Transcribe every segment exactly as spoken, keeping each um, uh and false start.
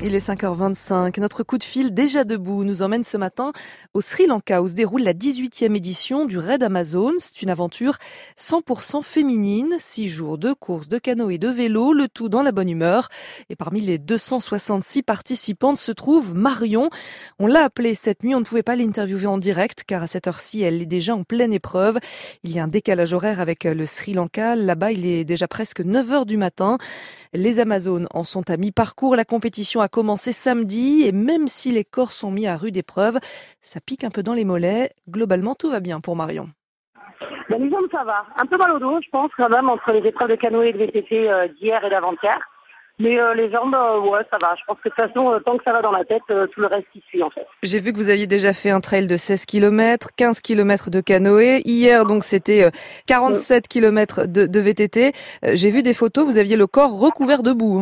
Il est cinq heures vingt-cinq. Notre coup de fil déjà debout nous emmène ce matin au Sri Lanka où se déroule la dix-huitième édition du Raid Amazon. C'est une aventure cent pour cent féminine. Six jours de courses, de canoë et de vélo, le tout dans la bonne humeur. Et parmi les deux cent soixante-six participantes se trouve Marion. On l'a appelée cette nuit, on ne pouvait pas l'interviewer en direct car à cette heure-ci, elle est déjà en pleine épreuve. Il y a un décalage horaire avec le Sri Lanka. Là-bas, il est déjà presque neuf heures du matin. Les Amazones en sont à mi-parcours. La compétition a commencé samedi et même si les corps sont mis à rude épreuve, ça pique un peu dans les mollets. Globalement, tout va bien pour Marion. Ben, les jambes, ça va. Un peu mal au dos, je pense, quand même, entre les épreuves de canoë et de V T T euh, d'hier et d'avant-hier. Mais euh, les jambes, euh, ouais, ça va. Je pense que de toute façon, euh, tant que ça va dans la tête, euh, tout le reste y suit, en fait. J'ai vu que vous aviez déjà fait un trail de seize kilomètres, quinze kilomètres de canoë. Hier, donc, c'était euh, quarante-sept kilomètres de, de V T T. Euh, j'ai vu des photos, vous aviez le corps recouvert de boue.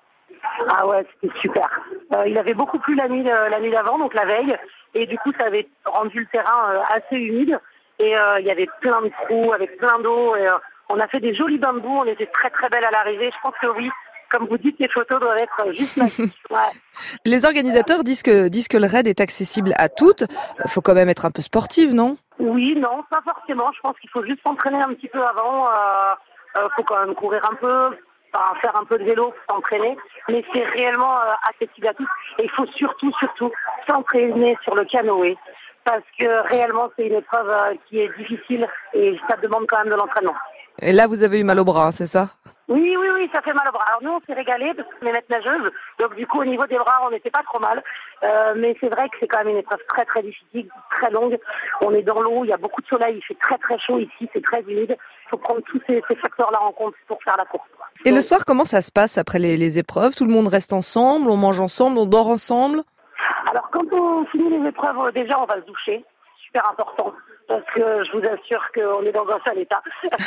Ah ouais, c'était super. Euh, il avait beaucoup plu la nuit, la nuit d'avant, donc la veille. Et du coup, ça avait rendu le terrain euh, assez humide. Et euh, il y avait plein de trous avec plein d'eau. Et, euh, on a fait des jolis bains de boue. On était très très belles à l'arrivée. Je pense que oui. Comme vous dites, les photos doivent être juste magiques. Ouais. Les organisateurs disent que, disent que le raid est accessible à toutes. Il faut quand même être un peu sportive, non ? Oui, non, pas forcément. Je pense qu'il faut juste s'entraîner un petit peu avant. Il euh, euh, faut quand même courir un peu, enfin, faire un peu de vélo pour s'entraîner. Mais c'est réellement euh, accessible à tous. Et il faut surtout, surtout s'entraîner sur le canoë. Parce que réellement, c'est une épreuve euh, qui est difficile et ça demande quand même de l'entraînement. Et là, vous avez eu mal au bras, c'est ça ? Oui, oui, oui, ça fait mal au bras. Alors nous, on s'est régalés parce qu'on est maître nageuse. Donc du coup, au niveau des bras, on n'était pas trop mal. Euh, mais c'est vrai que c'est quand même une épreuve très, très difficile, très longue. On est dans l'eau, il y a beaucoup de soleil, il fait très, très chaud ici, c'est très humide. Il faut prendre tous ces, ces facteurs-là en compte pour faire la course. Et Donc, le soir, comment ça se passe après les, les épreuves ? Tout le monde reste ensemble, on mange ensemble, on dort ensemble ? Alors quand on finit les épreuves, déjà, on va se doucher. Super important. Parce que je vous assure qu'on est dans un sale état.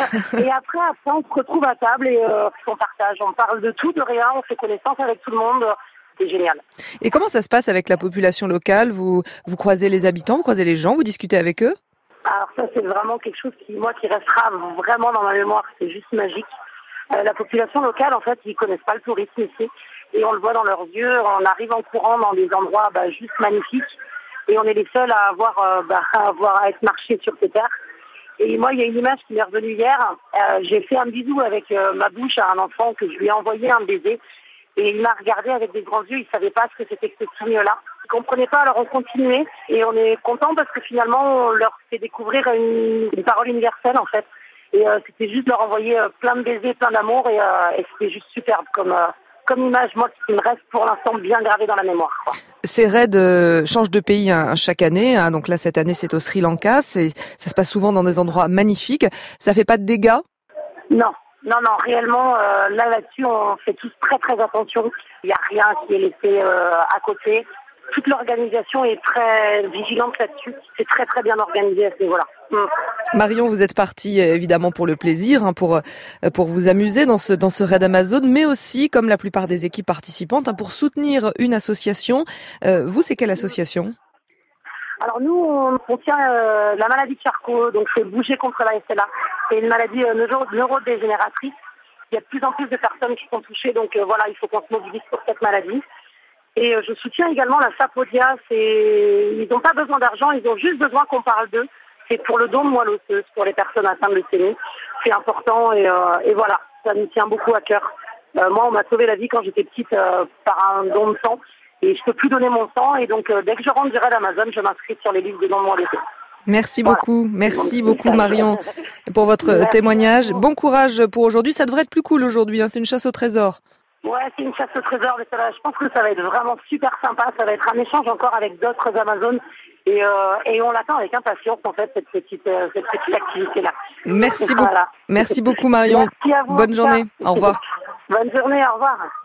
Et après, après, on se retrouve à table et euh, on partage. On parle de tout, de rien, on fait connaissance avec tout le monde. C'est génial. Et comment ça se passe avec la population locale ? Vous, vous croisez les habitants, vous croisez les gens, vous discutez avec eux ? Alors ça, c'est vraiment quelque chose qui, moi, qui restera vraiment dans ma mémoire. C'est juste magique. Euh, la population locale, en fait, ils connaissent pas le tourisme ici. Et on le voit dans leurs yeux. On arrive en courant dans des endroits bah, juste magnifiques. Et on est les seuls à avoir, euh, bah, à avoir à être marchés sur ces terres. Et moi, il y a une image qui m'est revenue hier. Euh, j'ai fait un bisou avec euh, ma bouche à un enfant que je lui ai envoyé un baiser. Et il m'a regardé avec des grands yeux. Il savait pas ce que c'était que ce signe-là. Ils comprenaient pas, alors on continuait. Et on est content parce que finalement, on leur fait découvrir une, une parole universelle, en fait. Et euh, c'était juste leur envoyer euh, plein de baisers, plein d'amour. Et, euh, et c'était juste superbe comme... Euh, comme image, moi, qui me reste pour l'instant bien gravée dans la mémoire, quoi. Ces raids euh, changent de pays hein, chaque année. Hein. Donc là, cette année, c'est au Sri Lanka. C'est, ça se passe souvent dans des endroits magnifiques. Ça fait pas de dégâts ? Non, non, non. Réellement, euh, là, là-dessus, on fait tous très, très attention. Il n'y a rien qui est laissé euh, à côté. Toute l'organisation est très vigilante là-dessus. C'est très, très bien organisé à ce niveau-là. Mm. Marion, vous êtes partie évidemment pour le plaisir, hein, pour pour vous amuser dans ce dans ce raid Amazon, mais aussi, comme la plupart des équipes participantes, hein, pour soutenir une association. Euh, vous, c'est quelle association ? Alors nous, on contient euh, la maladie de Charcot, donc c'est bouger contre la S L A. C'est une maladie euh, neuro- neurodégénératrice. Il y a de plus en plus de personnes qui sont touchées, donc euh, voilà, il faut qu'on se mobilise pour cette maladie. Et euh, je soutiens également la Sapodia. C'est... Ils n'ont pas besoin d'argent, ils ont juste besoin qu'on parle d'eux. C'est pour le don de moelle osseuse, pour les personnes atteintes de leucémie. C'est important et, euh, et voilà, ça me tient beaucoup à cœur. Euh, moi, on m'a sauvé la vie quand j'étais petite euh, par un don de sang. Et je peux plus donner mon sang. Et donc, euh, dès que je rentre du raid Amazon, je m'inscris sur les listes de dons de moelle osseuse. Merci Voilà. beaucoup, merci beaucoup Marion pour votre Merci. témoignage. Bon courage pour aujourd'hui. Ça devrait être plus cool aujourd'hui, hein. C'est une chasse au trésor. Ouais, c'est une chasse au trésor, mais ça va, je pense que ça va être vraiment super sympa. Ça va être un échange encore avec d'autres Amazones et, euh, et on l'attend avec impatience en fait cette petite euh, cette petite activité là. Merci beaucoup, voilà. Merci beaucoup Marion. Merci à vous. Bonne journée. Au revoir. Bonne journée. Au revoir.